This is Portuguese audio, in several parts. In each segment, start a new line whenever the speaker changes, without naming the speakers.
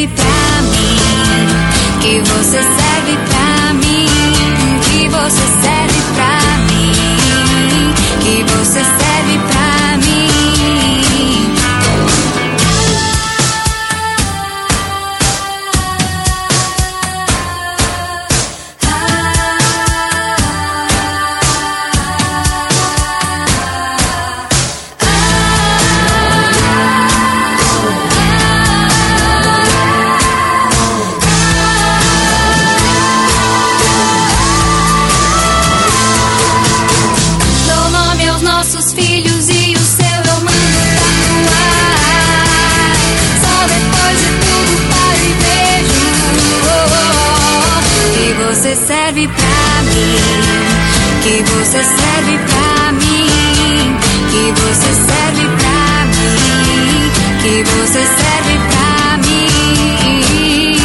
serve pra mim, que você serve pra mim, que você serve pra mim, que você serve pra mim. Serve pra mim, que você serve pra mim, que você serve pra mim, que você serve pra mim,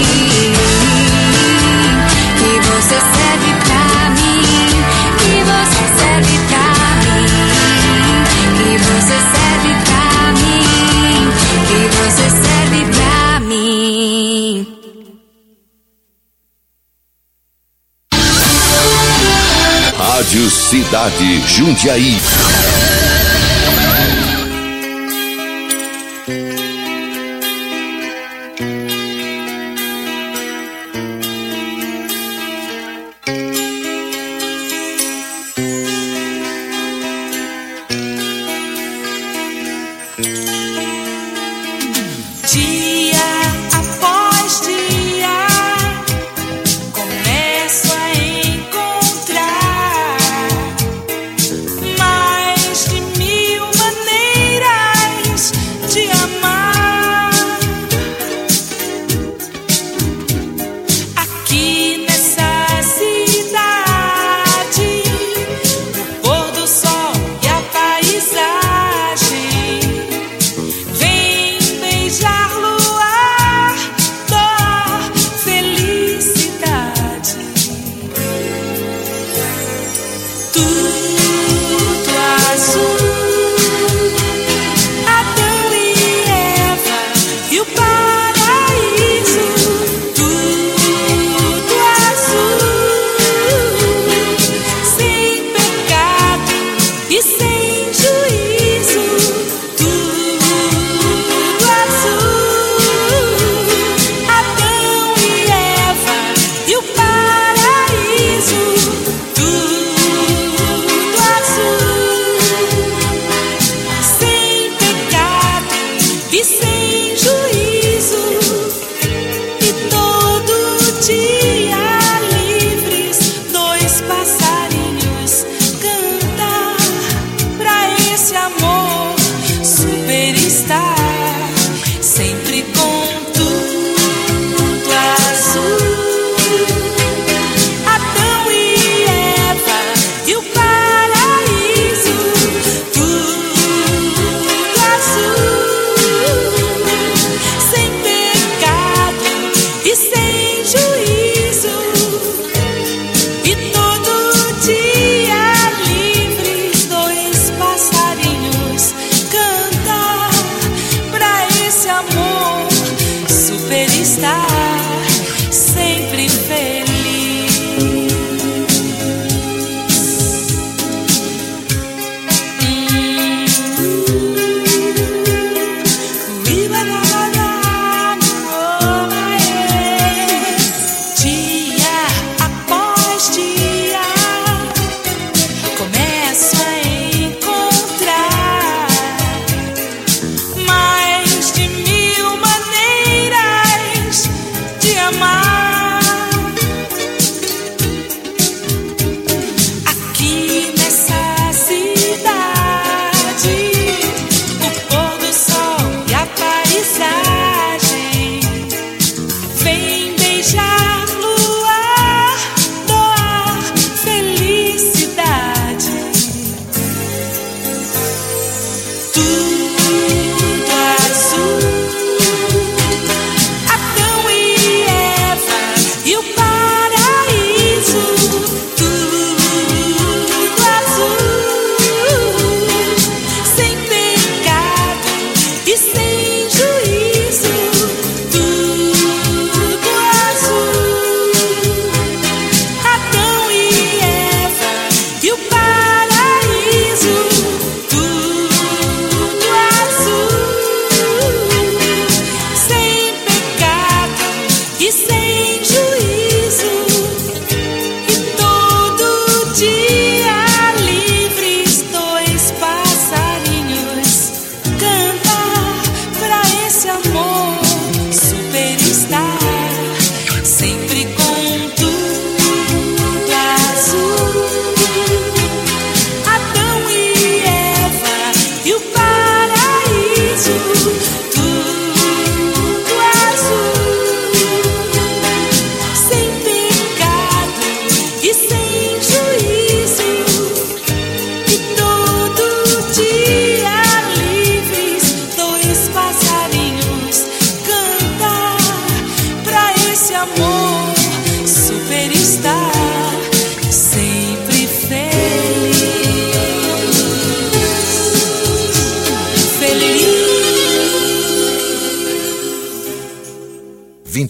que você serve pra mim, que você serve pra mim, que você serve pra mim, que você serve pra mim.
Rádio Cidade Jundiaí.
My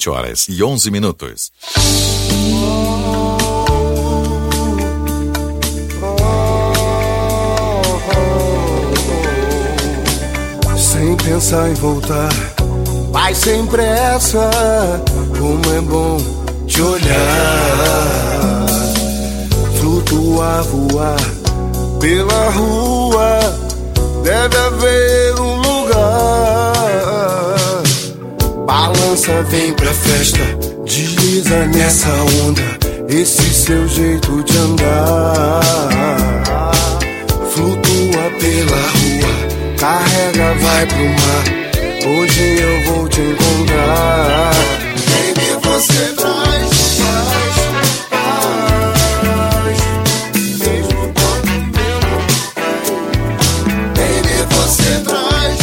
7h11.
Sem pensar em voltar, vai sem pressa, como é bom te olhar. Flutuar, voar pela rua, deve haver um lugar. Balança, vem pra festa, desliza nessa onda, esse seu jeito de andar. Flutua pela rua, carrega, vai pro mar, hoje eu vou te encontrar. Baby, você traz paz, mesmo quando meu mundo cai. Baby, você traz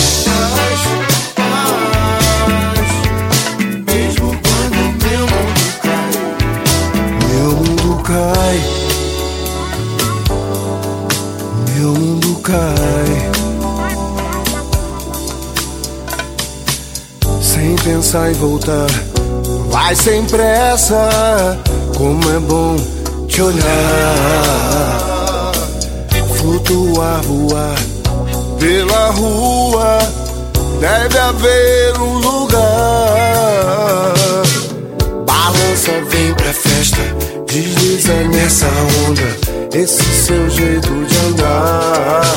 paz, mesmo quando meu mundo cai. Meu mundo cai, meu mundo cai. Sem pensar em voltar, vai sem pressa, como é bom te olhar. Flutuar, voar pela rua, deve haver um lugar. Balança, vem pra festa, desliza nessa onda, esse seu jeito de andar.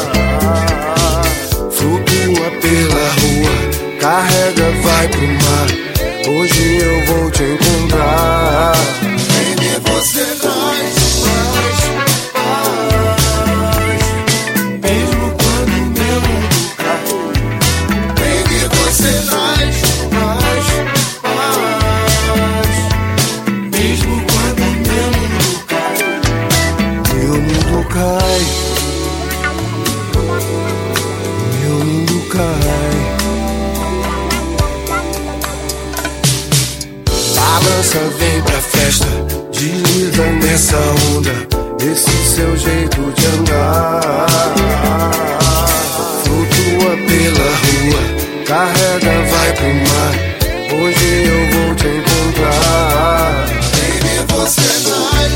Flutua pela rua, carrega, vai pro mar, hoje eu vou te encontrar. Baby, você traz paz, mesmo quando meu mundo cai. Baby, você traz paz, mesmo quando meu mundo cai. Meu mundo cai, meu mundo cai. Balança, vem pra festa, desliza nessa onda, esse seu jeito de andar. Flutua pela rua, carrega, vai pro mar, hoje eu vou te encontrar. Baby, você traz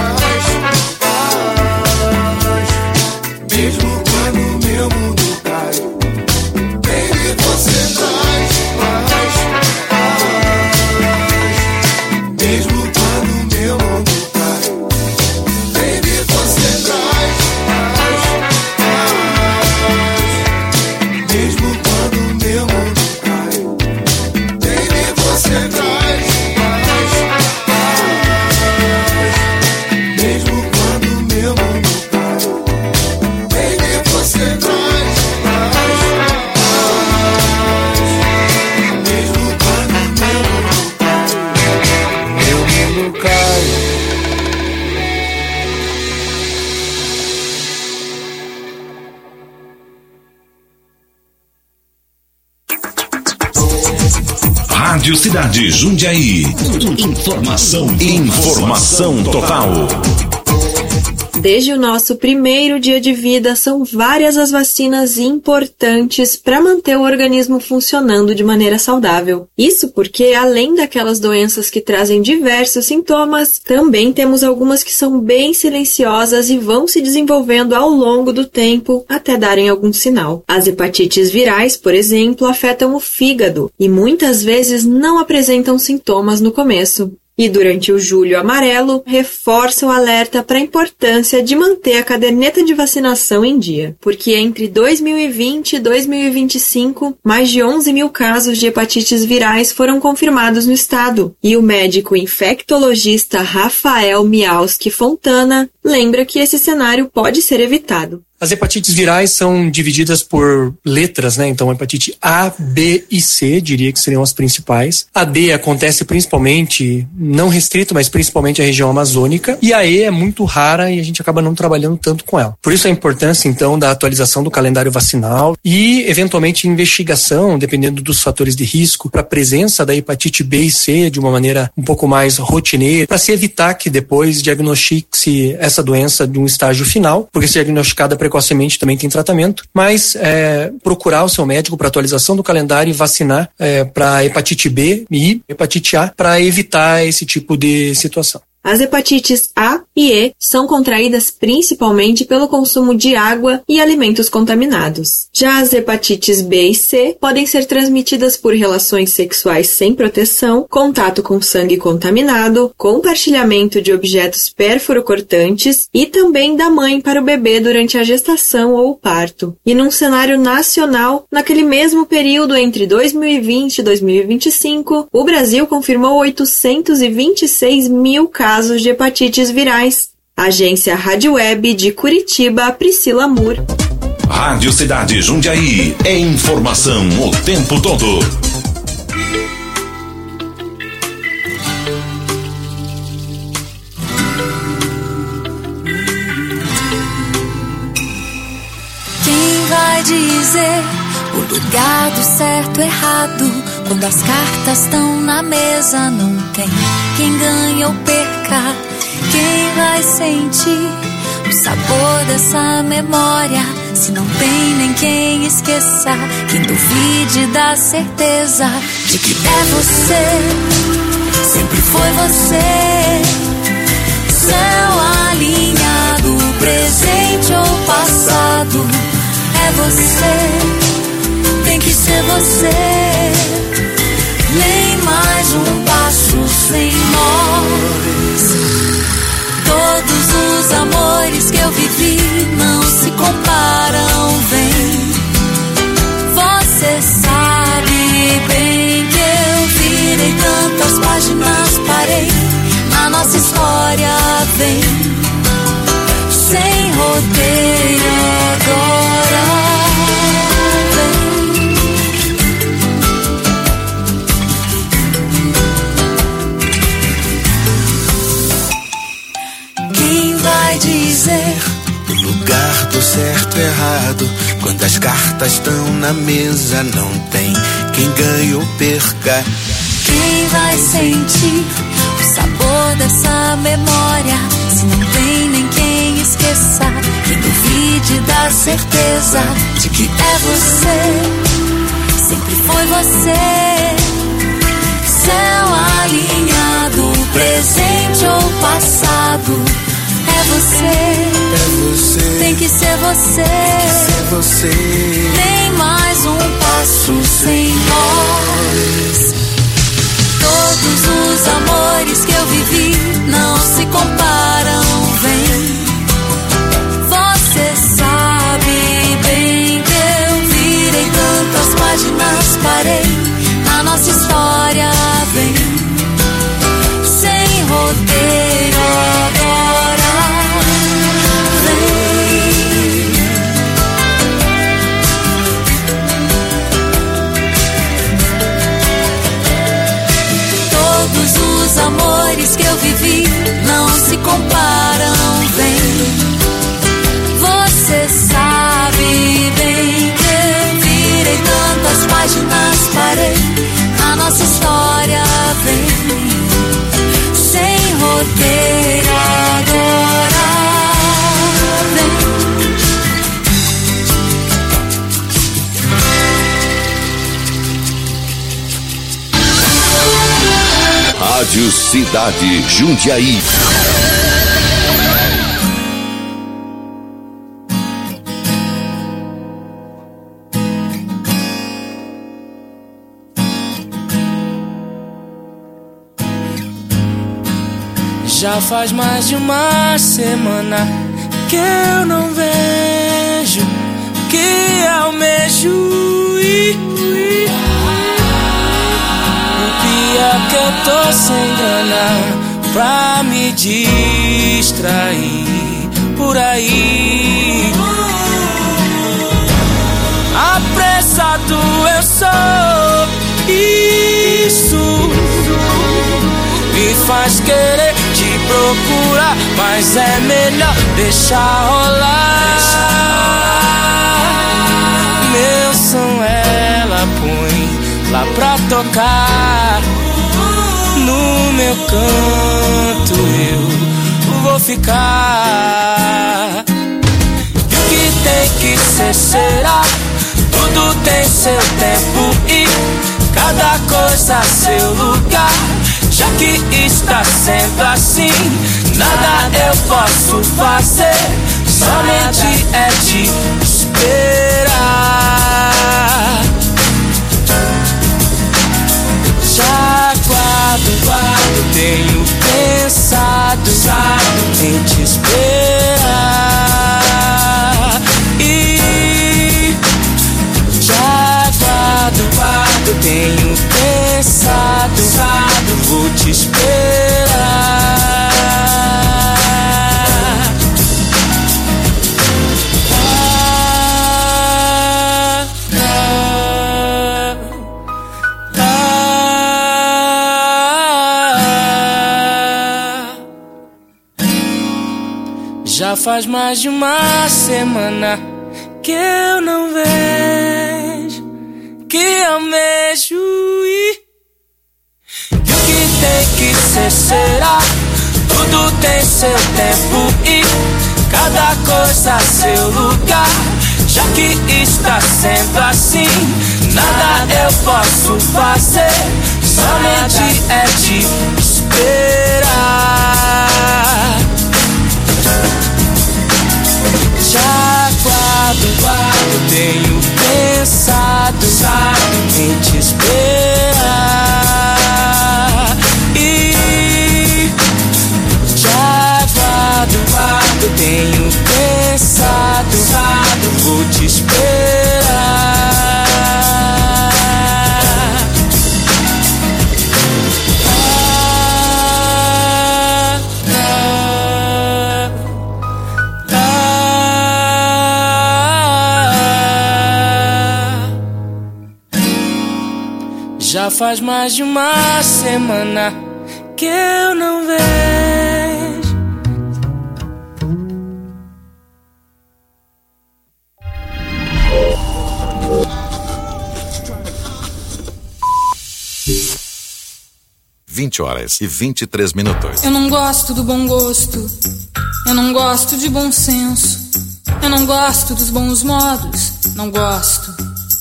paz, mesmo quando meu mundo cai. Baby, você traz paz, mesmo quando meu mundo cai. Baby, você traz paz, mesmo quando meu mundo cai. Baby, você traz paz, mesmo quando meu mundo cai. Baby, você traz paz, mesmo quando meu mundo cai. Meu mundo cai.
Rádio Cidade Jundiaí. Informação total.
Desde o nosso primeiro dia de vida, são várias as vacinas importantes para manter o organismo funcionando de maneira saudável. Isso porque, além daquelas doenças que trazem diversos sintomas, também temos algumas que são bem silenciosas e vão se desenvolvendo ao longo do tempo até darem algum sinal. As hepatites virais, por exemplo, afetam o fígado e muitas vezes não apresentam sintomas no começo. E durante o Julho Amarelo, reforça o alerta para a importância de manter a caderneta de vacinação em dia, porque entre 2020 e 2025, mais de 11 mil casos de hepatites virais foram confirmados no estado. E o médico infectologista Rafael Mialski Fontana lembra que esse cenário pode ser evitado.
As hepatites virais são divididas por letras, né? Então, hepatite A, B e C, diria que seriam as principais. A D acontece principalmente, não restrito, mas principalmente a região amazônica. E a E é muito rara e a gente acaba não trabalhando tanto com ela. Por isso a importância, então, da atualização do calendário vacinal e, eventualmente, investigação, dependendo dos fatores de risco, para a presença da hepatite B e C de uma maneira um pouco mais rotineira, para se evitar que depois diagnostique-se essa doença de um estágio final, porque se diagnosticada precocemente também tem tratamento, mas procurar o seu médico para atualização do calendário e vacinar para hepatite B e hepatite A para evitar esse tipo de situação.
As hepatites A e E são contraídas principalmente pelo consumo de água e alimentos contaminados. Já as hepatites B e C podem ser transmitidas por relações sexuais sem proteção, contato com sangue contaminado, compartilhamento de objetos pérfuro-cortantes e também da mãe para o bebê durante a gestação ou o parto. E num cenário nacional, naquele mesmo período entre 2020 e 2025, o Brasil confirmou 826 mil casos de hepatites virais. Agência Rádio Web de Curitiba, Priscila Moore.
Rádio Cidade Jundiaí. É informação o tempo todo.
Quem vai dizer o lugar do certo e errado? Quando as cartas estão na mesa, não tem quem ganha ou perca. Quem vai sentir o sabor dessa memória? Se não tem nem quem esqueça, quem duvide da certeza de que é você, sempre foi você. Céu alinhado, presente ou passado, é você, tem que ser você. Nem mais um passo sem nós. Todos os amores que eu vivi não se comparam, vem. Você sabe bem que eu virei tantas páginas, parei na nossa história, vem. Sem roteiro agora. Dizer
o lugar do certo e errado. Quando as cartas estão na mesa, não tem quem ganhe ou perca.
Quem vai sentir o sabor dessa memória? Se não tem nem quem esqueça, quem duvide da certeza de que é você, sempre foi você. Céu alinhado, presente ou passado, é você, tem que ser você, nem mais um passo sem nós. Todos os amores que eu vivi não se comparam, vem. Você sabe bem que eu virei tantas páginas, parei na nossa história, vem. Sem roteiro agora. Os amores que eu vivi não se comparam, vem. Você sabe bem que eu virei tantas páginas, parei na nossa história, vem. Sem roteiro agora, vem.
Rádio Cidade Jundiaí.
Já faz mais de uma semana que eu não vejo, que almejo. Que eu tô sem grana pra me distrair por aí. Apressado eu sou, isso me faz querer te procurar, mas é melhor deixar rolar. Meu som ela põe lá pra tocar. No meu canto eu vou ficar. E o que ser será. Tudo tem seu tempo e cada coisa seu lugar. Já que está sendo assim, nada eu posso fazer, somente é te esperar. Já guardo, tenho pensado em te esperar. E já guardo, tenho pensado, vou te esperar. Já faz mais de uma semana que eu não vejo, que almejo e o que tem que ser será. Tudo tem seu tempo e cada coisa seu lugar. Já que está sendo assim, nada eu posso fazer, somente é te esperar. Já guardo, tenho pensado em te esperar. E já guardo, tenho pensado, vou te esperar. Já faz mais de uma semana que eu não vejo.
20h23.
Eu não gosto do bom gosto, eu não gosto de bom senso, eu não gosto dos bons modos, não gosto.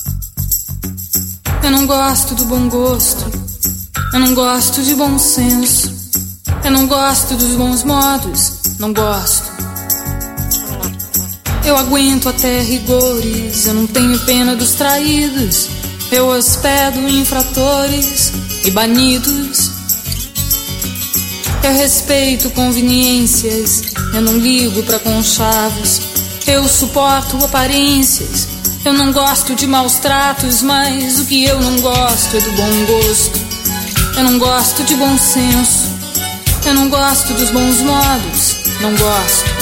Eu não gosto do bom gosto, eu não gosto de bom senso, eu não gosto dos bons modos, não gosto. Eu aguento até rigores, eu não tenho pena dos traídos, eu hospedo infratores e banidos. Eu respeito conveniências, eu não ligo pra conchavos, eu suporto aparências. Eu não gosto de maus tratos, mas o que eu não gosto é do bom gosto. Eu não gosto de bom senso, eu não gosto dos bons modos, não gosto.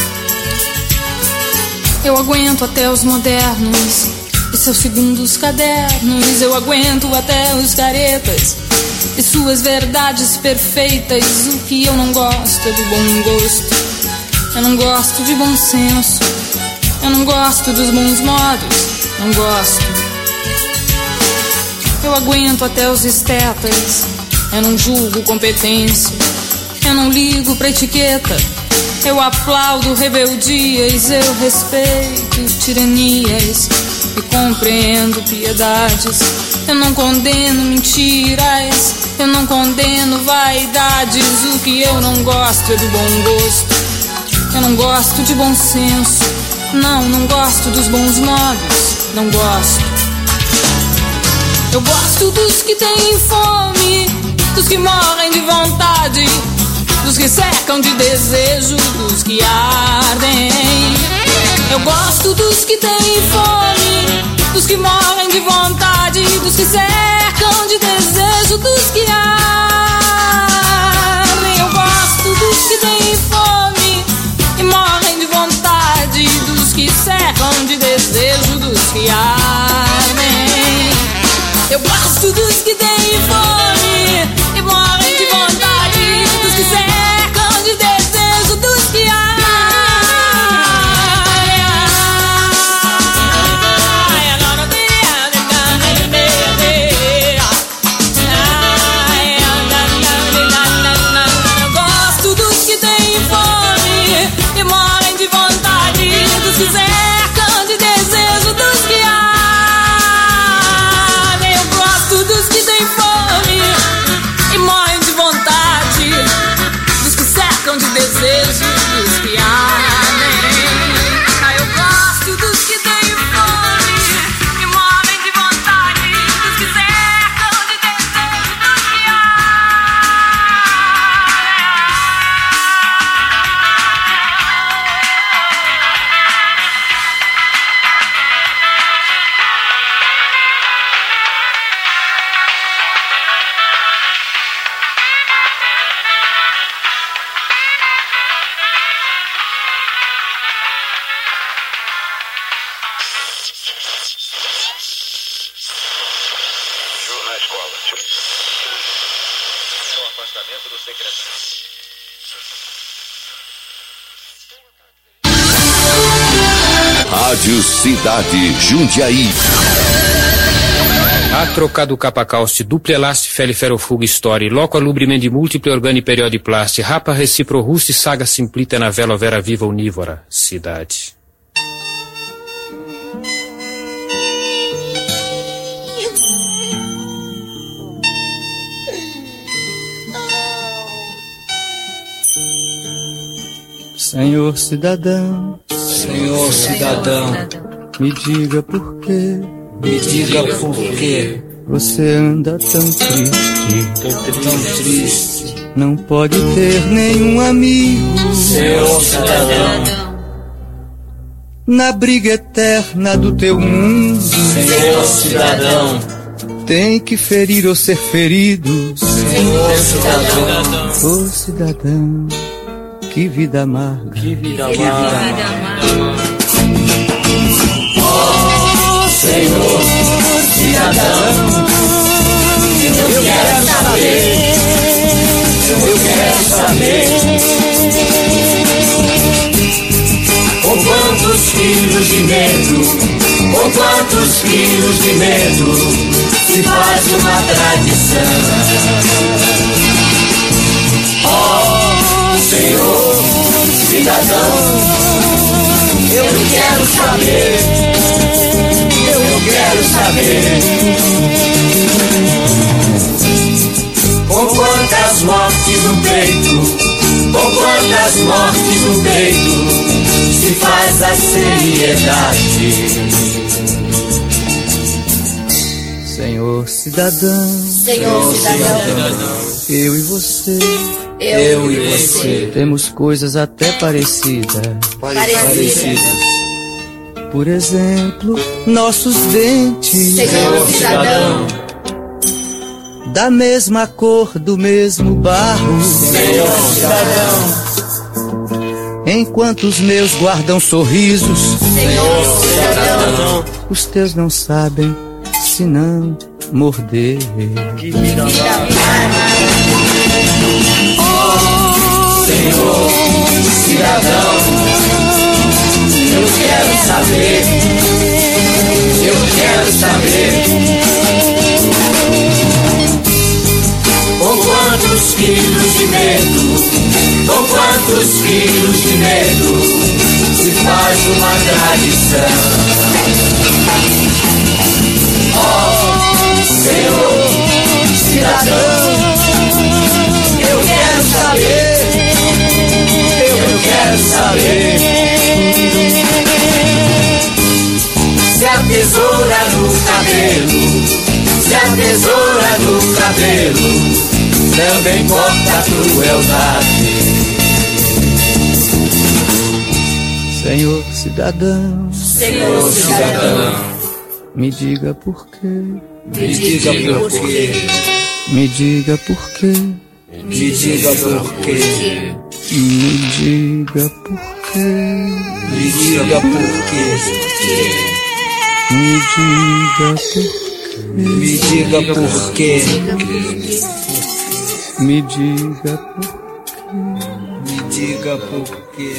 Eu aguento até os modernos e seus segundos cadernos, eu aguento até os caretas e suas verdades perfeitas. O que eu não gosto é do bom gosto. Eu não gosto de bom senso, eu não gosto dos bons modos, não gosto. Eu aguento até os estetas, eu não julgo competência, eu não ligo pra etiqueta, eu aplaudo rebeldias, eu respeito tiranias e compreendo piedades. Eu não condeno mentiras, eu não condeno vaidades. O que eu não gosto é do bom gosto. Eu não gosto de bom senso, não gosto dos bons modos, não gosto. Eu gosto dos que têm fome, dos que morrem de vontade, dos que secam de desejo, dos que ardem. Eu gosto dos que têm fome, dos que morrem de vontade, dos que secam de desejo, dos que ardem. Eu gosto dos que têm fome e morrem de vontade, dos que secam de desejo, dos que ardem. Eu gosto dos que têm fome e morrem de vontade, dos que secam de desejo, dos que ardem. dos que ardem. Eu gosto dos que têm fome e morrem de vontade, dos que cercam de desejo, dos que
Rádio Cidade Jundiaí.
A trocado capacauste, duple elaste, feliferofuga story, loco alubrimendi múltiple organi periodiplaste, rapa reciproruste, saga simplita na vela vera viva unívora, cidade.
Senhor cidadão, me diga por quê, você anda tão triste, não pode ter nenhum amigo,
Senhor cidadão,
na briga eterna do teu mundo,
Senhor cidadão,
tem que ferir ou ser ferido,
Senhor cidadão,
ô cidadão, que vida amarga,
oh Senhor cidadão, eu quero saber, com quantos quilos de medo, se faz uma tradição. Oh Senhor cidadão, eu quero saber, com quantas mortes no peito, se faz a seriedade.
Senhor cidadão, eu e você, temos coisas até parecidas. Por exemplo, nossos dentes,
Senhor cidadão,
da mesma cor, do mesmo barro,
Senhor cidadão,
enquanto os meus guardam sorrisos,
Senhor cidadão,
os teus não sabem se não morder.
Senhor cidadão, eu quero saber, com quantos quilos de medo, se faz uma tradição. Oh Senhor cidadão, eu quero saber, se a tesoura no cabelo, também corta a crueldade.
Senhor cidadão, me diga por quê, me diga por quê, me diga por quê, me diga por quê, me diga por quê, me diga por quê, me diga por quê, me diga por quê.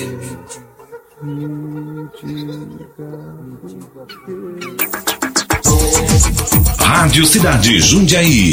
Rádio Cidade Jundiaí.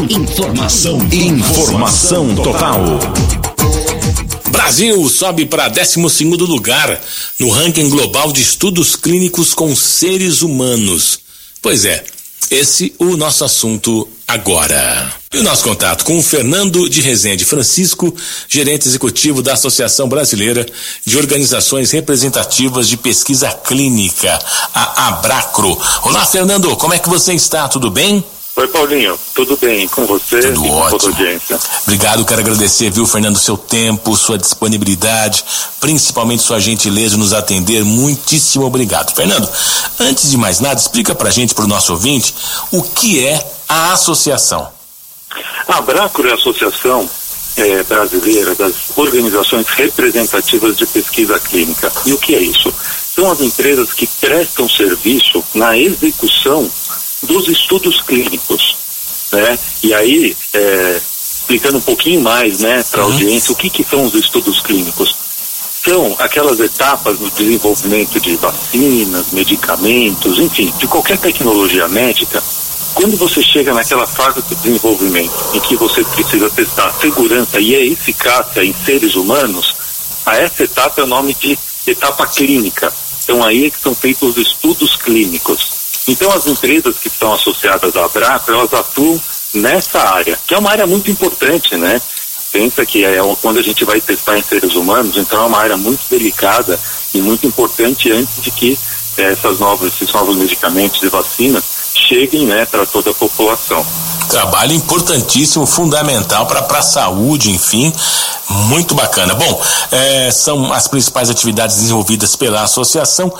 Informação total.
Brasil sobe para 12º lugar no ranking global de estudos clínicos com seres humanos. Pois é, esse o nosso assunto agora. E o nosso contato com o Fernando de Rezende Francisco, gerente executivo da Associação Brasileira de Organizações Representativas de Pesquisa Clínica, a Abracro. Olá, Fernando, como é que você está? Tudo bem?
Oi, Paulinho, tudo bem com você?
Tudo
e com
ótimo.
toda a audiência.
Obrigado, quero agradecer, viu, Fernando, seu tempo, sua disponibilidade, principalmente sua gentileza em nos atender. Muitíssimo obrigado. Fernando, antes de mais nada, explica pra gente, pro nosso ouvinte, o que é a associação.
A Abracro é a Associação Brasileira das Organizações Representativas de Pesquisa Clínica. E o que é isso? São as empresas que prestam serviço na execução dos estudos clínicos, né? E aí, explicando um pouquinho mais, né, para a audiência, o que são os estudos clínicos? São aquelas etapas no desenvolvimento de vacinas, medicamentos, enfim, de qualquer tecnologia médica. Quando você chega naquela fase de desenvolvimento em que você precisa testar a segurança e a eficácia em seres humanos, essa etapa é o nome de etapa clínica. Então aí é que são feitos os estudos clínicos. Então as empresas que estão associadas à Abracro, elas atuam nessa área, que é uma área muito importante, né? Pensa que quando a gente vai testar em seres humanos, então é uma área muito delicada e muito importante antes de que esses novos medicamentos e vacinas cheguem, né, para toda a população.
Trabalho importantíssimo, fundamental para a saúde, enfim, muito bacana. Bom, são as principais atividades desenvolvidas pela associação,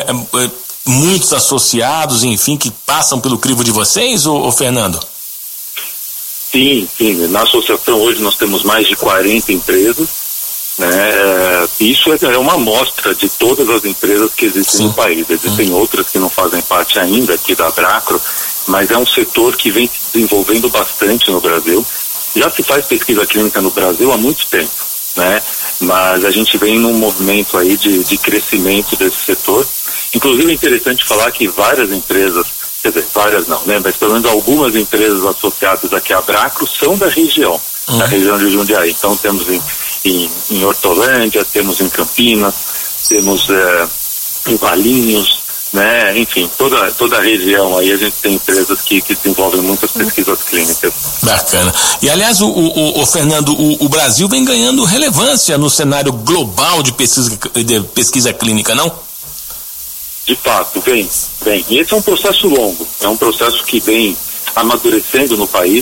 muitos associados, enfim, que passam pelo crivo de vocês, ô Fernando?
Sim. Na associação hoje nós temos mais de 40 empresas, né? Isso é uma amostra de todas as empresas que existem no país. Existem outras que não fazem parte ainda aqui da Abracro, mas é um setor que vem se desenvolvendo bastante no Brasil. Já se faz pesquisa clínica no Brasil há muito tempo, né? Mas a gente vem num movimento aí de crescimento desse setor. Inclusive é interessante falar que várias empresas, quer dizer, várias não, né? Mas pelo menos algumas empresas associadas aqui à Abracro são da região de Jundiaí. Então temos em Hortolândia, temos em Campinas, temos em Valinhos, né? Enfim, toda a região aí a gente tem empresas que desenvolvem muitas pesquisas clínicas.
Bacana. E aliás, o Fernando, o Brasil vem ganhando relevância no cenário global de pesquisa clínica, não?
De fato, vem. E esse é um processo longo, é um processo que vem amadurecendo no país.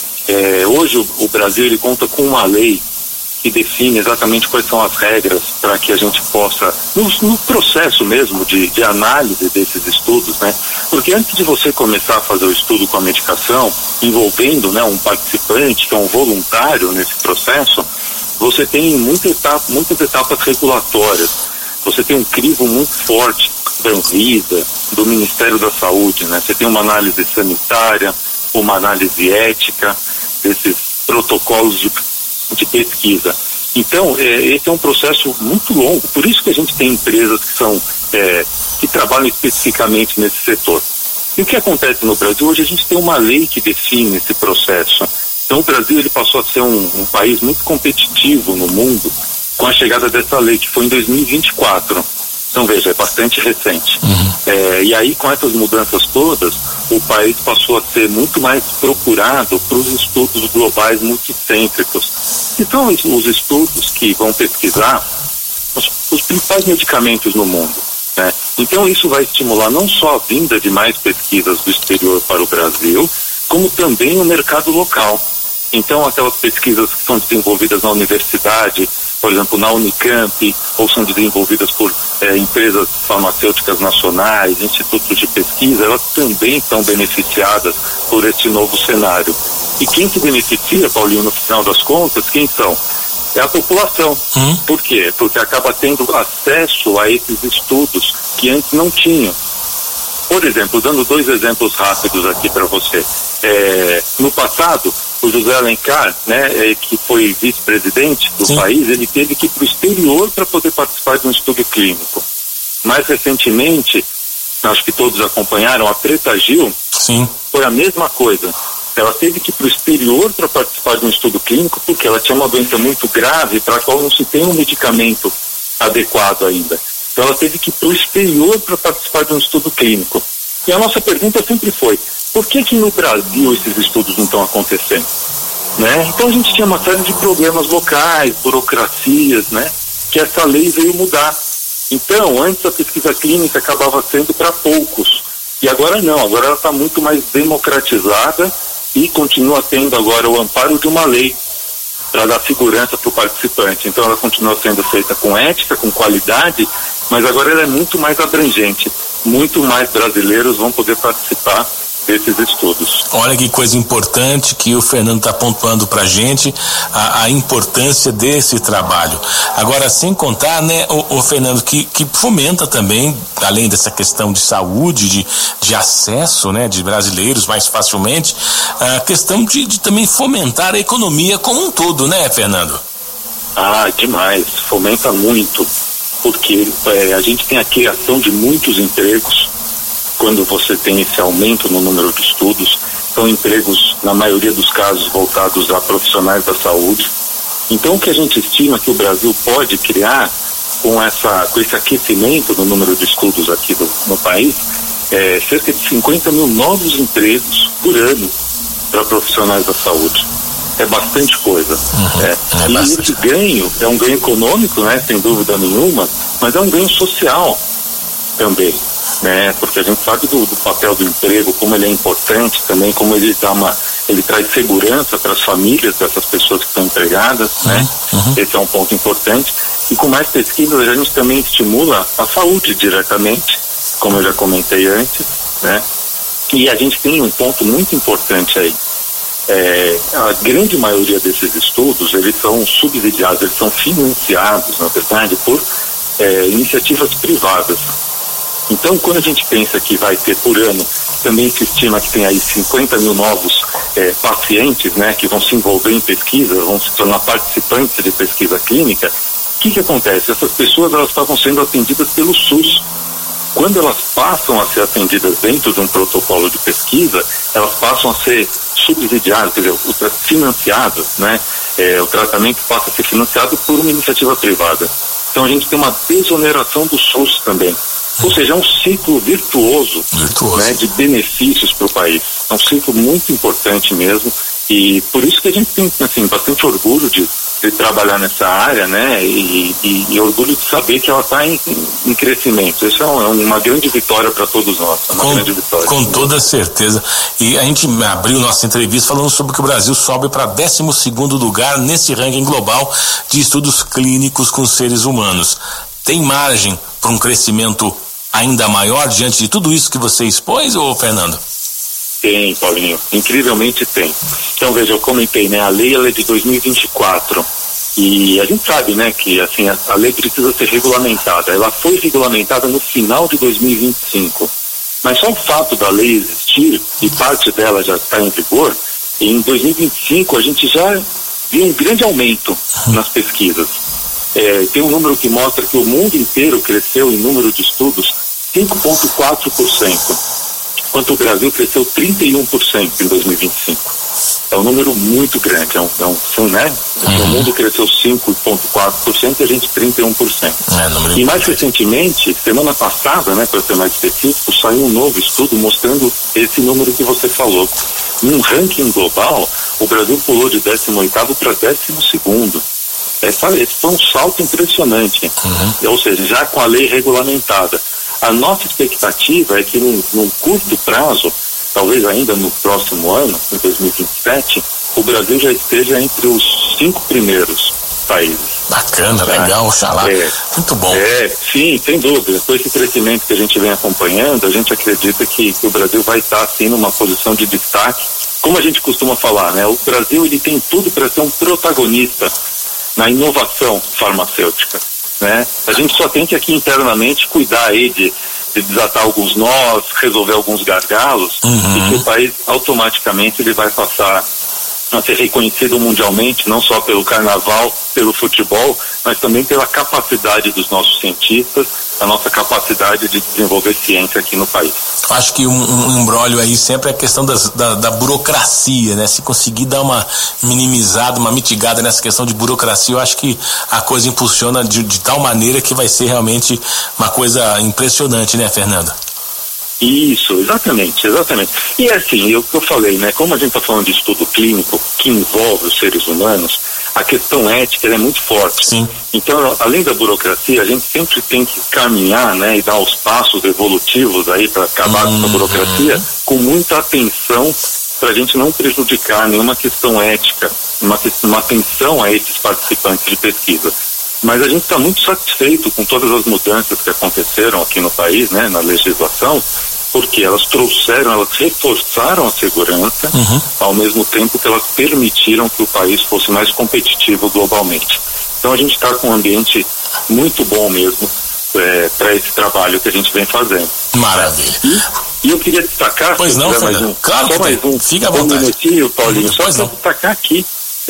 Hoje o Brasil ele conta com uma lei que define exatamente quais são as regras para que a gente possa, no processo mesmo de análise desses estudos, né? Porque antes de você começar a fazer o estudo com a medicação, envolvendo, né, um participante, que é um voluntário nesse processo, você tem muitas etapas regulatórias. Você tem um crivo muito forte da Anvisa, do Ministério da Saúde, né? Você tem uma análise sanitária, uma análise ética desses protocolos de pesquisa. Então, esse é um processo muito longo, por isso que a gente tem empresas que trabalham especificamente nesse setor. E o que acontece no Brasil? Hoje a gente tem uma lei que define esse processo. Então o Brasil ele passou a ser um país muito competitivo no mundo com a chegada dessa lei, que foi em 2024. Então veja, é bastante recente. E aí com essas mudanças todas, o país passou a ser muito mais procurado para os estudos globais multicêntricos, que são os estudos que vão pesquisar os principais medicamentos no mundo, né? Então isso vai estimular não só a vinda de mais pesquisas do exterior para o Brasil, como também o mercado local. Então aquelas pesquisas que são desenvolvidas na universidade, por exemplo, na Unicamp, ou são desenvolvidas por empresas farmacêuticas nacionais, institutos de pesquisa, elas também são beneficiadas por este novo cenário. E quem se beneficia, Paulinho, no final das contas, quem são? É a população. Por quê? Porque acaba tendo acesso a esses estudos que antes não tinham. Por exemplo, dando 2 exemplos rápidos aqui para você. No passado, o José Alencar, né, que foi vice-presidente do país, ele teve que ir para o exterior para poder participar de um estudo clínico. Mais recentemente, acho que todos acompanharam, a Preta Gil foi a mesma coisa. Ela teve que ir para o exterior para participar de um estudo clínico porque ela tinha uma doença muito grave para a qual não se tem um medicamento adequado ainda. Então ela teve que ir para o exterior para participar de um estudo clínico. E a nossa pergunta sempre foi, por que no Brasil esses estudos não estão acontecendo? Né? Então a gente tinha uma série de problemas locais, burocracias, né? Que essa lei veio mudar. Então, antes a pesquisa clínica acabava sendo para poucos. E agora não, agora ela está muito mais democratizada e continua tendo agora o amparo de uma lei para dar segurança para o participante. Então ela continua sendo feita com ética, com qualidade, mas agora ela é muito mais abrangente. Muito mais brasileiros vão poder participar desses estudos.
Olha que coisa importante que o Fernando está pontuando para a gente, a importância desse trabalho. Agora, sem contar, né, o Fernando, que fomenta também, além dessa questão de saúde, de acesso, né, de brasileiros mais facilmente, a questão de também fomentar a economia como um todo, né, Fernando?
Demais, fomenta muito, porque a gente tem a criação de muitos empregos. Quando você tem esse aumento no número de estudos, são empregos, na maioria dos casos, voltados a profissionais da saúde. Então, o que a gente estima que o Brasil pode criar com esse aquecimento no número de estudos aqui no país é cerca de 50 mil novos empregos por ano para profissionais da saúde. É bastante coisa. E esse ganho é um ganho econômico, né, sem dúvida nenhuma, mas é um ganho social também. Né, porque a gente sabe do papel do emprego, como ele é importante também, como ele traz segurança para as famílias dessas pessoas que estão empregadas, né? Esse é um ponto importante. E com mais pesquisas a gente também estimula a saúde diretamente, como eu já comentei antes, né? E a gente tem um ponto muito importante aí. A grande maioria desses estudos, eles são subsidiados, eles são financiados, na verdade, por iniciativas privadas. Então, quando a gente pensa que vai ter por ano, também se estima que tem aí 50 mil novos pacientes, né, que vão se envolver em pesquisa, vão se tornar participantes de pesquisa clínica. O que acontece? Essas pessoas, elas estavam sendo atendidas pelo SUS. Quando elas passam a ser atendidas dentro de um protocolo de pesquisa, elas passam a ser subsidiadas, quer dizer, financiadas, né? O tratamento passa a ser financiado por uma iniciativa privada. Então a gente tem uma desoneração do SUS também. Ou seja, é um ciclo virtuoso. Né, de benefícios para o país. É um ciclo muito importante mesmo, e por isso que a gente tem, assim, bastante orgulho de trabalhar nessa área, né, e orgulho de saber que ela está em crescimento. Isso é uma grande vitória para todos nós. Grande vitória.
Com toda certeza. E a gente abriu nossa entrevista falando sobre que o Brasil sobe para 12º lugar nesse ranking global de estudos clínicos com seres humanos. Tem margem para um crescimento ainda maior diante de tudo isso que você expôs, ô Fernando?
Tem, Paulinho, incrivelmente tem. Então, veja, eu comentei, né, a lei ela é de 2024 e a gente sabe, né, que assim, a lei precisa ser regulamentada. Ela foi regulamentada no final de 2025, mas só o fato da lei existir e parte dela já está em vigor, em 2025 a gente já viu um grande aumento nas pesquisas. Tem um número que mostra que o mundo inteiro cresceu em número de estudos 5,4%, enquanto o Brasil cresceu 31% em 2025. É um número muito grande, né? O mundo cresceu 5,4% e a gente 31%. E mais recentemente, semana passada, né, para ser mais específico, saiu um novo estudo mostrando esse número que você falou. Num ranking global, o Brasil pulou de 18º para 12º. Esse foi um salto impressionante, ou seja, já com a lei regulamentada. A nossa expectativa é que num curto prazo, talvez ainda no próximo ano, em 2027, o Brasil já esteja entre os 5 primeiros países.
Bacana, legal, oxalá. Muito bom.
Sim, sem dúvida. Com esse crescimento que a gente vem acompanhando, a gente acredita que o Brasil vai estar, assim, numa posição de destaque. Como a gente costuma falar, né? O Brasil, ele tem tudo para ser um protagonista na inovação farmacêutica, né? A gente só tem que aqui internamente cuidar aí de desatar alguns nós, resolver alguns gargalos, e que o país automaticamente ele vai passar a ser reconhecido mundialmente, não só pelo carnaval, pelo futebol, mas também pela capacidade dos nossos cientistas, a nossa capacidade de desenvolver ciência aqui no país.
Acho que um embrólio aí sempre é a questão da burocracia, né? Se conseguir dar uma minimizada, uma mitigada nessa questão de burocracia, eu acho que a coisa impulsiona de tal maneira que vai ser realmente uma coisa impressionante, né, Fernando?
Isso, exatamente. E assim, o que eu falei, né? Como a gente está falando de estudo clínico que envolve os seres humanos, a questão ética é muito forte.
Sim.
Então, além da burocracia, a gente sempre tem que caminhar, né, e dar os passos evolutivos aí para acabar com a burocracia, com muita atenção para a gente não prejudicar nenhuma questão ética, uma atenção a esses participantes de pesquisa. Mas a gente está muito satisfeito com todas as mudanças que aconteceram aqui no país, né, na legislação, porque elas reforçaram a segurança, ao mesmo tempo que elas permitiram que o país fosse mais competitivo globalmente. Então a gente está com um ambiente muito bom mesmo para esse trabalho que a gente vem fazendo.
Maravilha.
E eu queria destacar...
Pois não, Fernando. Claro que
mais um.
Fica à vontade.
Minutinho, Paulinho, só para destacar aqui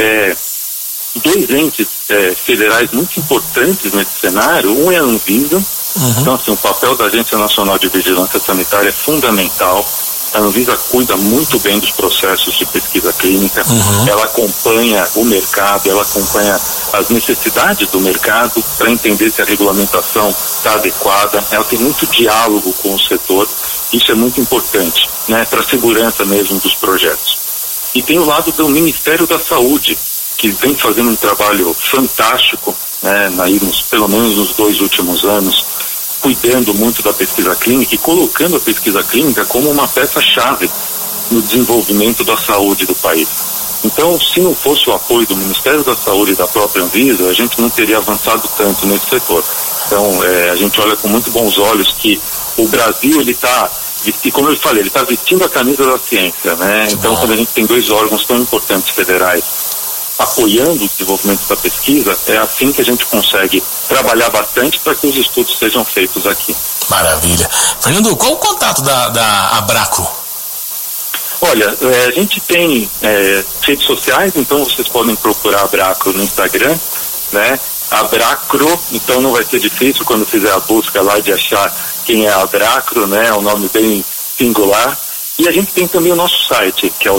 dois entes federais muito importantes nesse cenário. Um é a Anvisa. Então, assim, o papel da Agência Nacional de Vigilância Sanitária é fundamental. A Anvisa cuida muito bem dos processos de pesquisa clínica, ela acompanha o mercado, ela acompanha as necessidades do mercado para entender se a regulamentação está adequada, ela tem muito diálogo com o setor, isso é muito importante, né, para a segurança mesmo dos projetos. E tem o lado do Ministério da Saúde, que vem fazendo um trabalho fantástico, né, pelo menos nos 2 últimos anos, cuidando muito da pesquisa clínica e colocando a pesquisa clínica como uma peça-chave no desenvolvimento da saúde do país. Então, se não fosse o apoio do Ministério da Saúde e da própria Anvisa, a gente não teria avançado tanto nesse setor. Então, a gente olha com muito bons olhos que o Brasil, ele está, como eu falei, ele está vestindo a camisa da ciência, né? Então, quando a gente tem 2 órgãos tão importantes federais apoiando o desenvolvimento da pesquisa, é assim que a gente consegue trabalhar bastante para que os estudos sejam feitos aqui.
Maravilha. Fernando, qual o contato da Abracro?
Olha, a gente tem redes sociais, então vocês podem procurar a Abracro no Instagram, né? Abracro, então não vai ser difícil quando fizer a busca lá de achar quem é a Abracro, né? É um nome bem singular. E a gente tem também o nosso site, que é o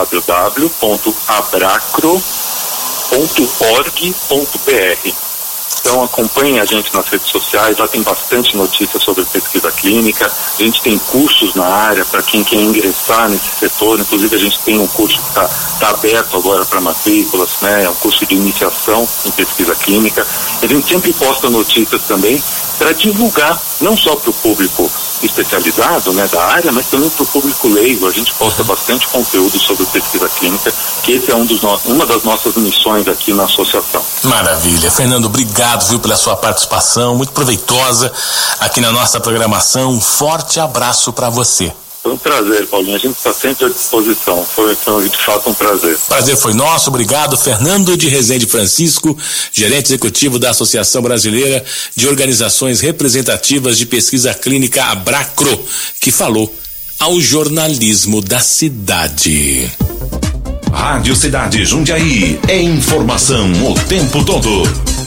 www.abracro.org.br. Então acompanhem a gente nas redes sociais, lá tem bastante notícia sobre pesquisa clínica, a gente tem cursos na área para quem quer ingressar nesse setor, inclusive a gente tem um curso que está aberto agora para matrículas, né? É um curso de iniciação em pesquisa clínica. A gente sempre posta notícias também para divulgar, não só para o público especializado, né, da área, mas também para o público leigo. A gente posta bastante conteúdo sobre pesquisa clínica, que esse é uma das nossas missões aqui na associação.
Maravilha. Fernando, obrigado, viu, pela sua participação, muito proveitosa aqui na nossa programação. Um forte abraço para você.
Foi um prazer, Paulinho. A gente está sempre à disposição. Foi de fato um prazer.
Prazer foi nosso. Obrigado, Fernando de Rezende Francisco, gerente executivo da Associação Brasileira de Organizações Representativas de Pesquisa Clínica, Abracro, que falou ao jornalismo da cidade.
Rádio Cidade Jundiaí. É informação o tempo todo.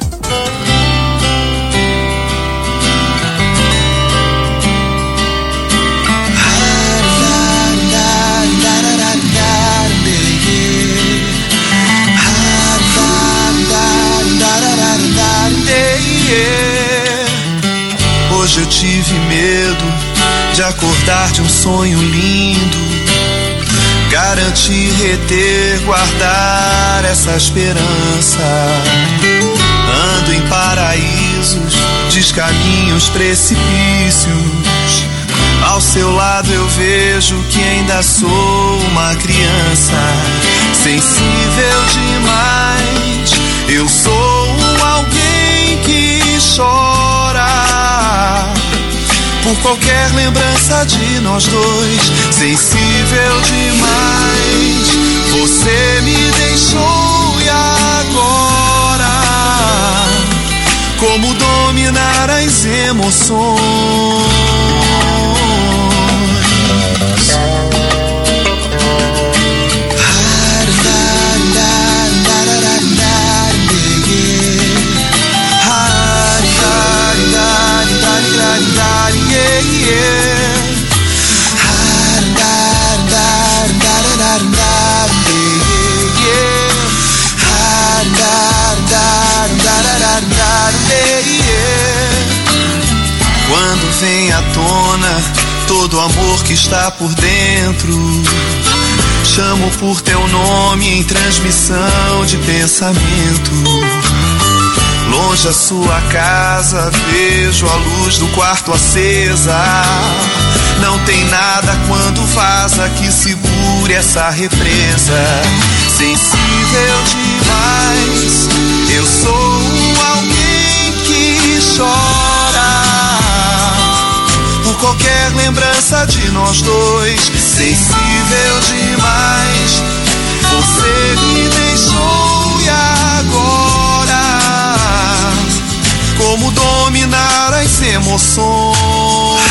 Hoje eu tive medo de acordar de um sonho lindo, garantir, reter, guardar essa esperança. Ando em paraísos, descaminhos, precipícios. Ao seu lado eu vejo que ainda sou uma criança, sensível demais. Eu sou alguém que chora por qualquer lembrança de nós dois, sensível demais. Você me deixou e agora, como dominar as emoções? Quando vem à tona todo amor que está por dentro. Chamo por teu nome em transmissão de pensamento. Longe a sua casa, vejo a luz do quarto acesa. Não tem nada quando vaza que segure essa represa. Sensível demais, eu sou alguém que chora por qualquer lembrança de nós dois. Sensível demais, você me deixou e agora como dominar as emoções?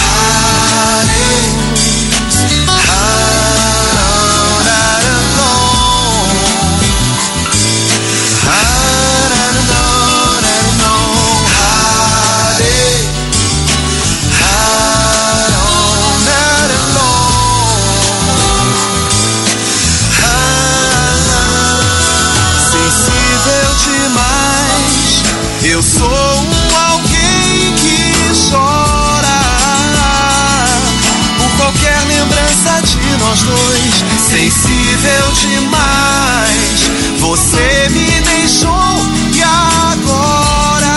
Sensível demais, eu sou alguém que chora por qualquer lembrança de nós dois. Sensível demais, você me deixou e agora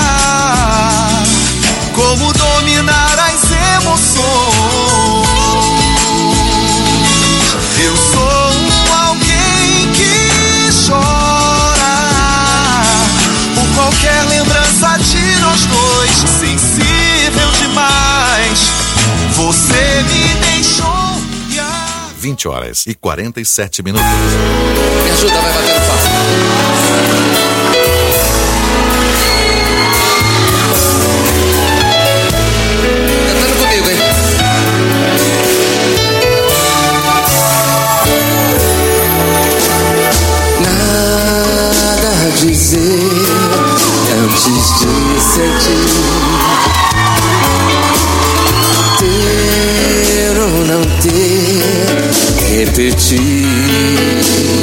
como dominar as emoções? Eu sou alguém que chora por qualquer lembrança de nós dois. Sensível demais, você me deixou.
20h47.
Me ajuda, vai bater no papo. Cantando comigo, hein? Nada a dizer antes de sentir. Ter ou não ter, repetir.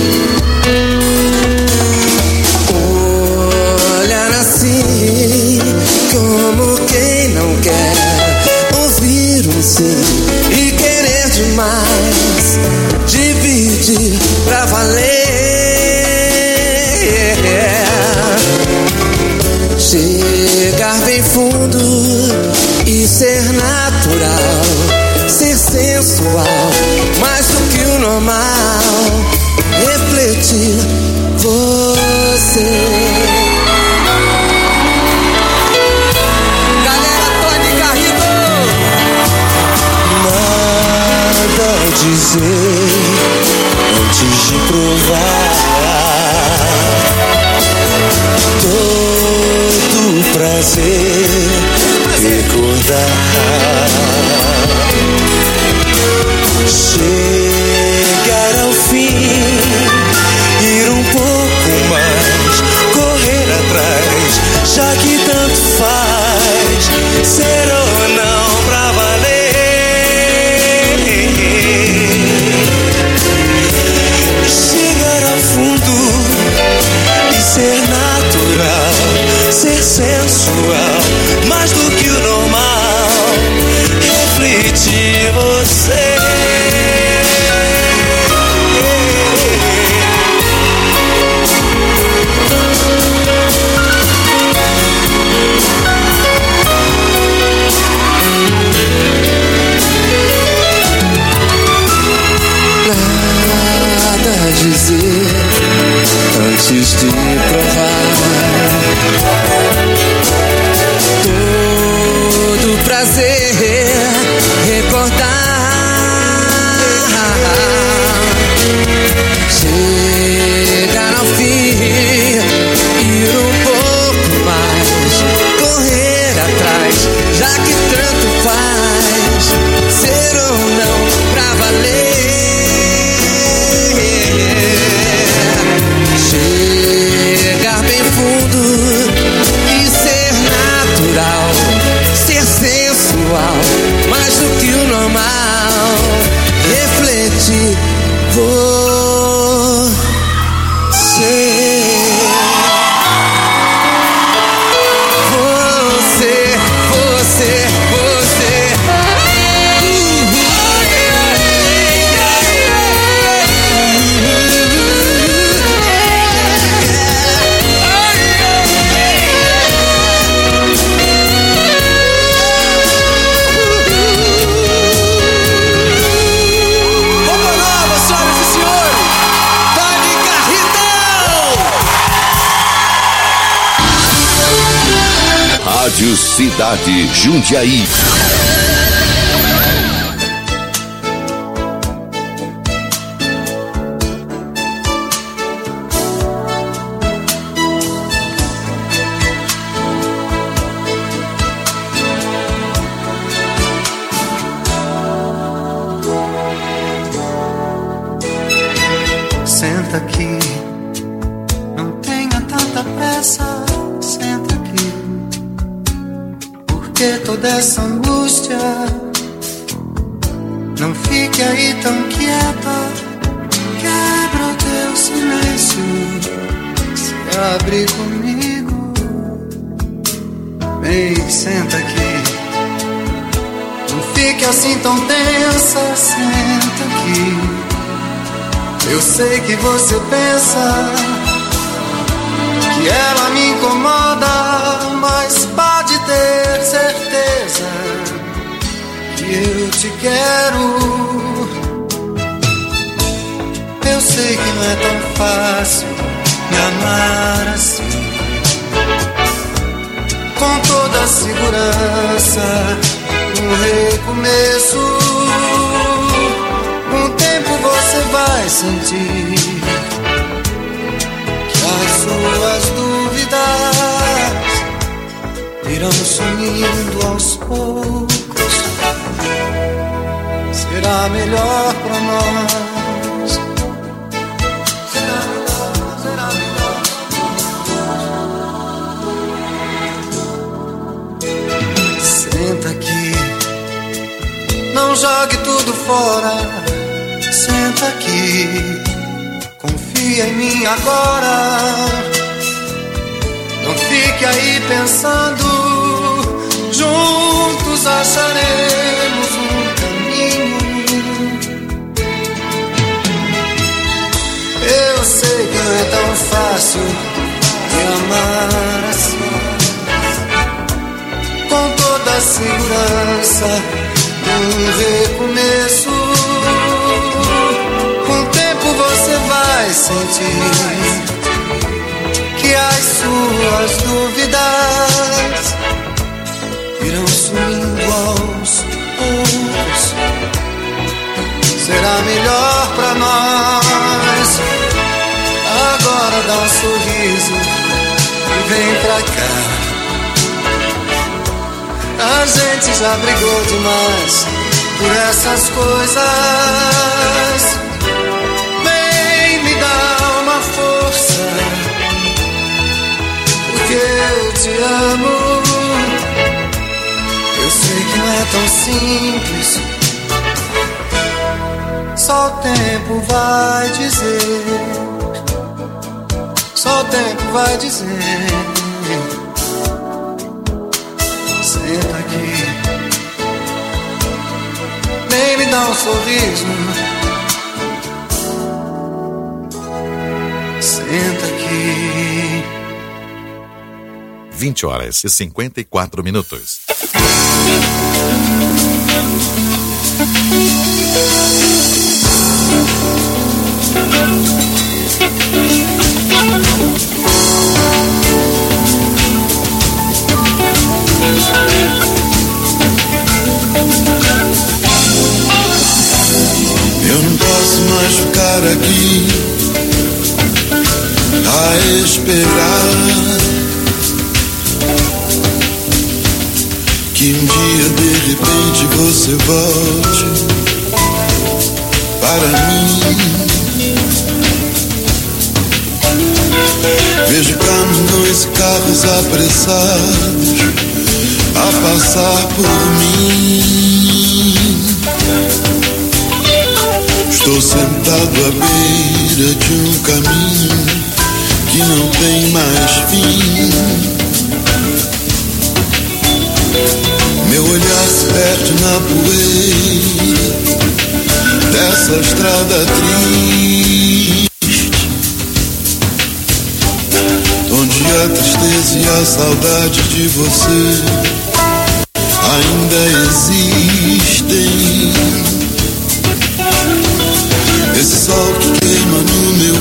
Olhar assim, como quem não quer ouvir um sim e querer demais, dividir pra valer. Chegar bem fundo e ser natural, ser sensual, mais do que o normal, refletir você. Galera, Tony Garrido! Nada a dizer antes de provar. Todo prazer recordar. Chegar ao fim, ir um pouco mais, correr atrás, já que tanto faz, ser ou não pra valer. Chegar ao fundo e ser natural, ser sensual, mais do que o normal,
Rádio Cidade Jundiaí.
Senta aqui, não tenha tanta pressa. Senta aqui, porque toda essa angústia. Não fique aí tão quieta. Quebra o teu silêncio, se abre comigo. Vem, senta aqui, não fique assim tão tensa. Senta aqui. Eu sei que você pensa que ela me incomoda, mas pode ter certeza que eu te quero. Eu sei que não é tão fácil me amar assim, com toda a segurança, um recomeço. Com o tempo você vai sentir que as suas dúvidas irão sumindo aos poucos. Será melhor pra nós. Será melhor. Senta aqui, não jogue tudo fora. Senta aqui, confia em mim agora. Não fique aí pensando, juntos acharemos um caminho. Eu sei que não é tão fácil me amar assim, com toda a segurança, um recomeço. Você vai sentir que as suas dúvidas irão sumindo aos poucos. Será melhor pra nós. Agora dá um sorriso e vem pra cá. A gente já brigou demais por essas coisas. Porque eu te amo. Eu sei que não é tão simples, só o tempo vai dizer. Só o tempo vai dizer. Senta aqui, nem me dá um sorriso. Senta aqui.
20h54.
Eu não posso mais ficar aqui a esperar que um dia de repente você volte para mim. Vejo caminhões e carros apressados a passar por mim. Estou sentado à beira de um caminho que não tem mais fim. Meu olhar se perde na poeira dessa estrada triste, onde a tristeza e a saudade de você ainda existem. Esse sol que queima no meu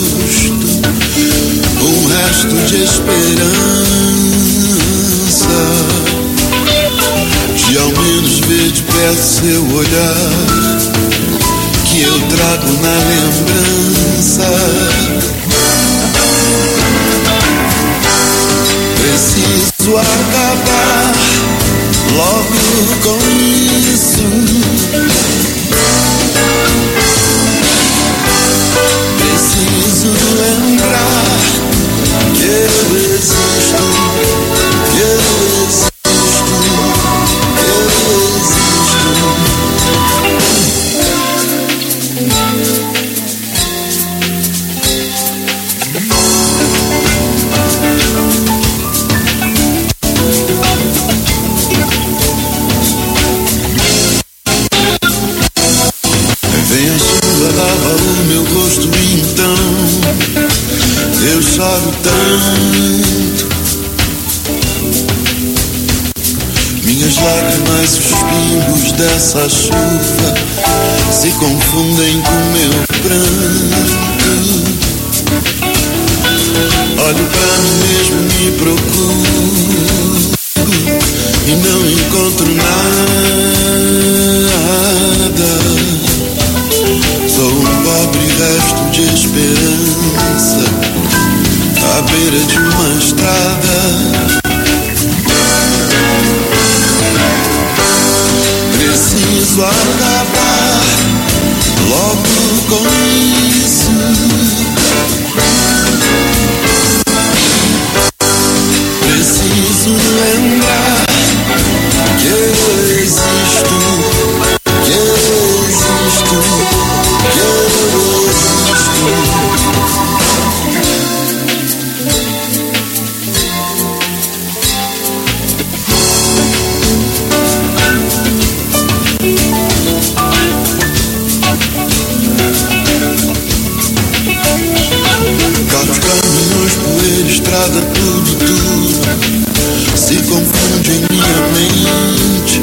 rosto, um resto de esperança. é seu olhar que eu trago na lembrança. Preciso acabar logo com isso. Preciso lembrar que eu existo, que eu existo, que eu existo. Vem a chuva, lava o meu rosto, então eu choro tanto. Minhas lágrimas, os pingos dessa chuva se confundem com meu pranto. Olho pra mim mesmo, me procuro e não encontro nada. Sou um pobre resto de esperança à beira de uma estrada. Preciso acabar logo com isso. Preciso lembrar que eu existo, que eu existo, que eu existo. Carros, caminhões, poeira, estrada, tudo se confunde em minha mente.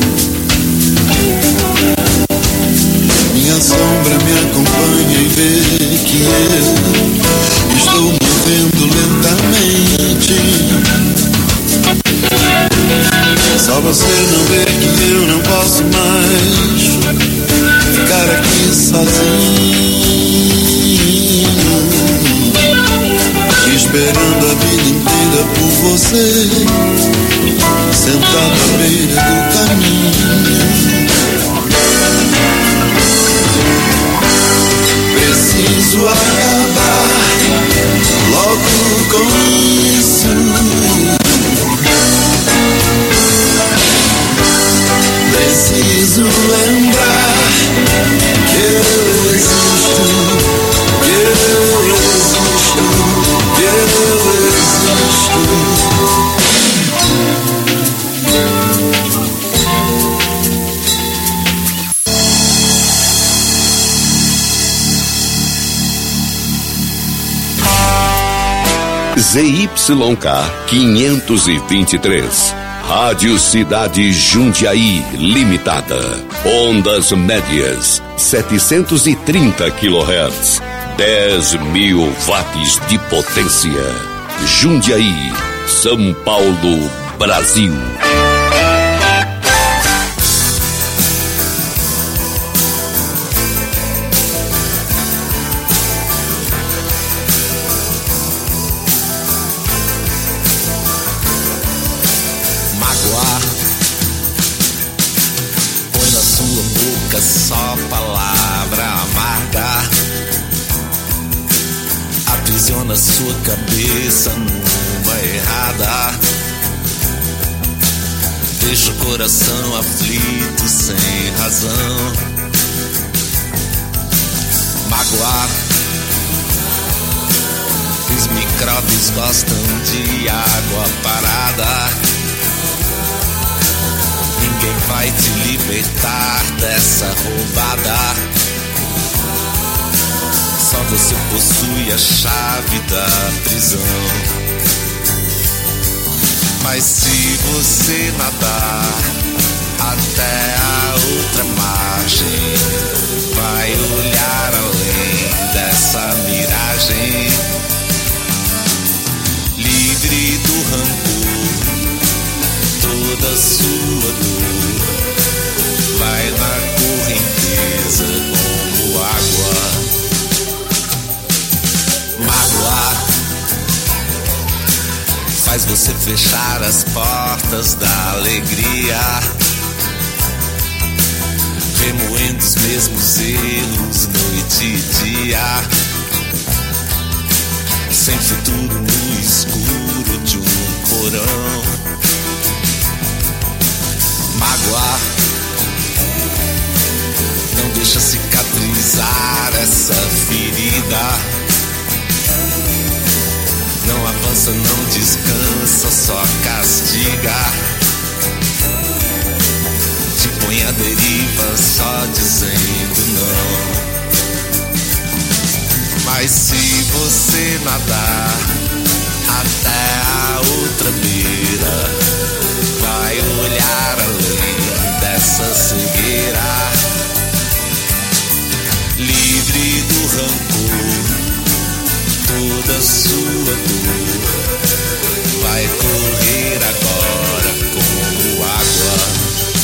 Minha sombra me acompanha e vê que eu estou morrendo lentamente. Só você não vê que eu não posso mais ficar aqui sozinho, esperando a vida inteira por você, sentado à beira do caminho. Preciso acabar logo com isso. Preciso lembrar que eu existo, que eu existo, que eu existo.
ZYK 523, Rádio Cidade Jundiaí Limitada, ondas médias 730 kHz, 10.000 watts de potência. Jundiaí, São Paulo, Brasil.
Só palavra amarga aprisiona sua cabeça numa errada. Deixa o coração aflito sem razão. Magoar. Os micróbios gostam de água parada. Ninguém vai te libertar dessa roubada. Só você possui a chave da prisão. Mas se você nadar até a outra margem, vai olhar além dessa miragem. Livre do rancor, toda sua dor vai na correnteza como água. Mágoa faz você fechar as portas da alegria, remoendo os mesmos erros noite e dia, sem futuro no escuro de um porão. Mágoa não deixa cicatrizar essa ferida, não avança, não descansa, só castiga, te põe à deriva só dizendo não. Mas se você nadar até a outra beira, vai olhar além dessa cegueira, livre do rancor, toda sua dor vai correr agora como água.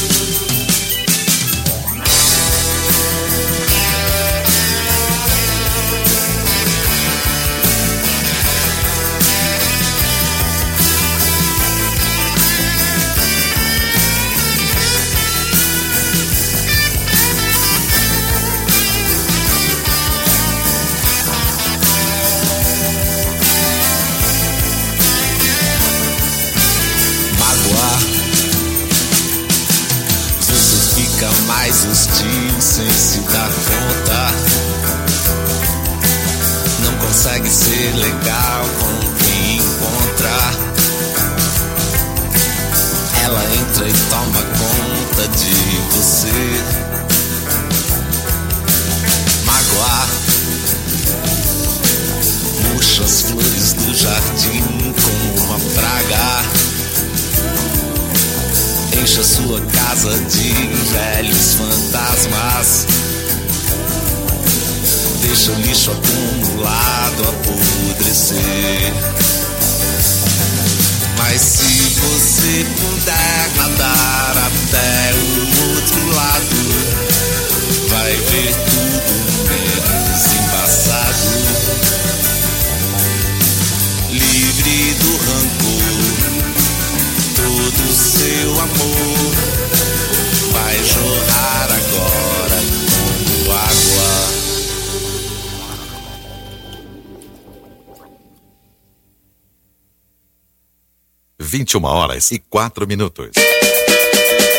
Mais hostil sem se dar conta, não consegue ser legal com quem encontra, ela entra e toma conta de você. Mágoa murcha as flores do jardim como uma praga, enche a sua casa de velhos fantasmas, deixa o lixo acumulado apodrecer. Mas se você puder nadar até o outro lado, vai ver tudo menos embaçado, livre do rancor, todo seu amor vai jorrar agora como água.
21h04.